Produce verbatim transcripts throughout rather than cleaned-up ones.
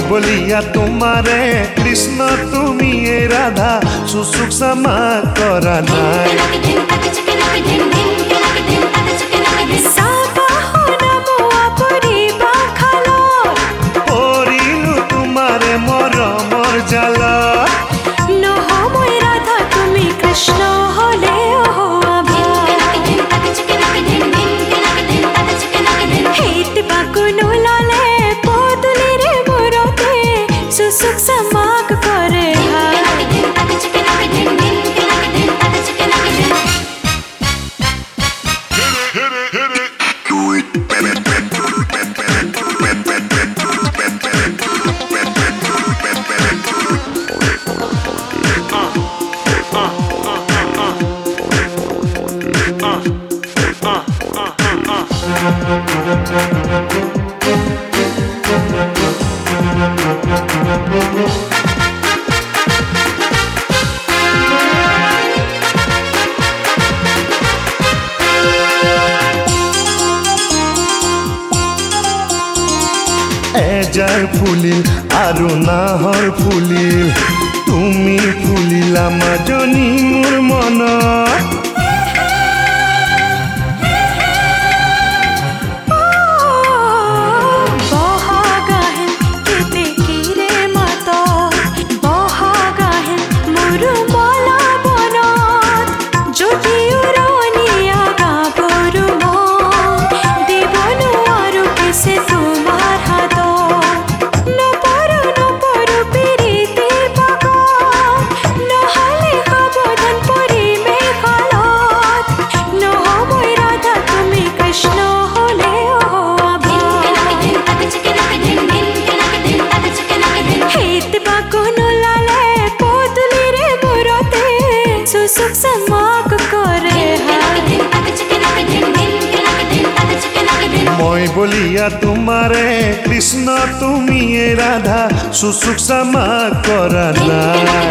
বলিয়া তোমারে কৃষ্ণ তুমি এ রাধা সুসুক সামা করা নাই পরিলু তোমারে মরমর জালা নহময় রাধা তুমি কৃষ্ণ হলে হেইতে বাকুনো লালে পদুলি রে মুরতে সুসুক সামাক করে এজাৰ ফুলিল আৰু নাহৰ ফুলিল তুমি ফুলিলা মাজনী মোৰ মনত सुख समाक करे মই বলিয়া তোমারে কৃষ্ণ তুমি এ রাধা সুসুক সামা করা নাই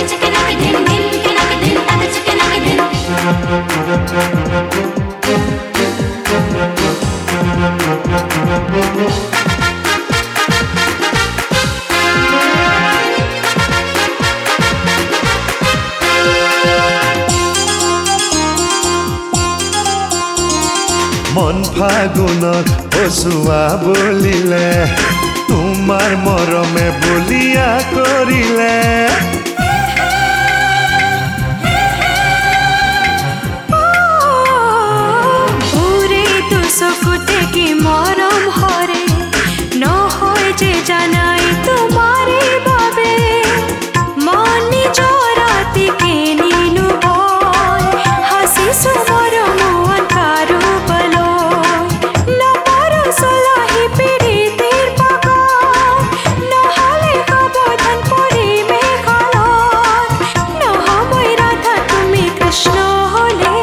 মন ফাগুনত হসুয়া বলিলে তোমার মরমে বলিয়া করিলে ওরে তো সকুতে কি মরম হরে নহয় যে জানাই তোমারে বাবে মনি জরাতি কে নিনু বল হাসি সুমর মুয়ান কারু বলো নপর সলাহি পিড়িতের পাকা নহলে সাবধান পরি মেঘালত নহময় রাধা তুমি কৃষ্ণ হলে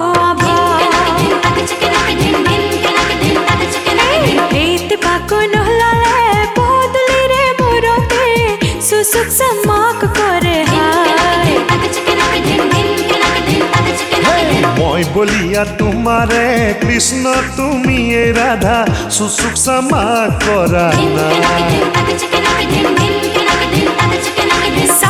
सुख समाक करे মই বলিয়া তোমারে কৃষ্ণ তুমি এ রাধা সুসুক সামা করা নাই